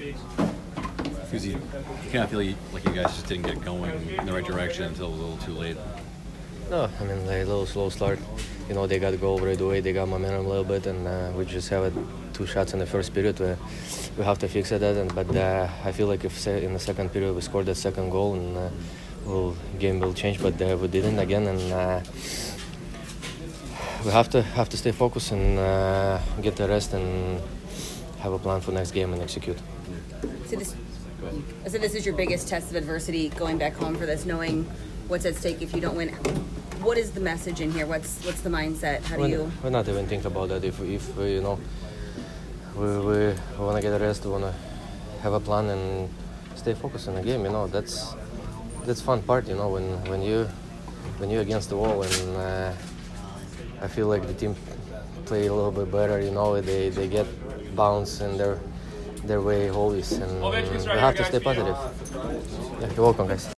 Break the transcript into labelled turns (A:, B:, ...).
A: Because you kind of feel like you guys just didn't get going in the right direction until it was a little too late.
B: No, I mean, a little slow start. You know, they got goal right away. They got momentum a little bit, and we just have 2 shots in the first period. We have to fix it. But I feel like if in the second period we scored that second goal, and game will change. But we didn't again, and we have to stay focused and get the rest and have a plan for next game and execute.
C: So this is your biggest test of adversity going back home for this, knowing what's at stake if you don't win. What is the message in here? What's the mindset? How do you?
B: We're not even thinking about that. If we want to get a rest, we want to have a plan and stay focused on the game. You know, that's fun part. You know, when you're against the wall, and I feel like the team play a little bit better. You know, they get bounce in their way always, and we have to stay positive. Yeah, you're welcome, guys.